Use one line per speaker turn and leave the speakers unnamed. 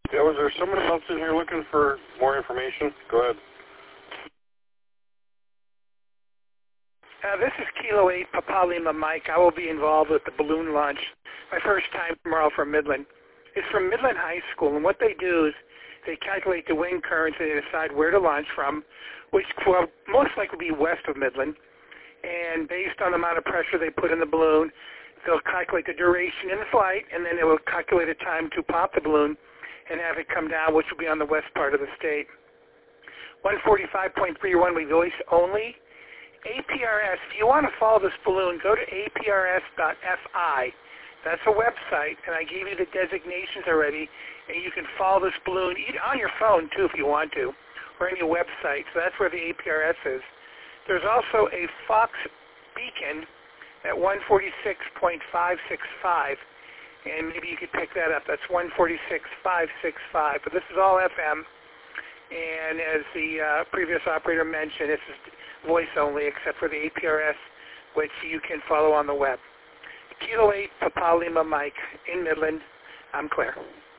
Yeah, was there someone else in here looking for more information? Go ahead.
This is Kilo 8 Papa Lima Mike. I will be involved with the balloon launch. My first time tomorrow from Midland. It's from Midland High School, and what they do is they calculate the wind currents and they decide where to launch from, which will most likely be west of Midland. And based on the amount of pressure they put in the balloon, they'll calculate the duration in the flight, and then they will calculate a time to pop the balloon and have it come down, which will be on the west part of the state. 145.31 will be voice only. APRS, if you want to follow this balloon, go to aprs.fi. That's a website, and I gave you the designations already, and you can follow this balloon on your phone, too, if you want to, or any website. So that's where the APRS is. There's also a Fox beacon at 146.565, and maybe you could pick that up. That's 146.565, but this is all FM, and as the previous operator mentioned, this is voice only except for the APRS, which you can follow on the web. Kilo 8 Papa Lima Mike in Midland. I'm Claire.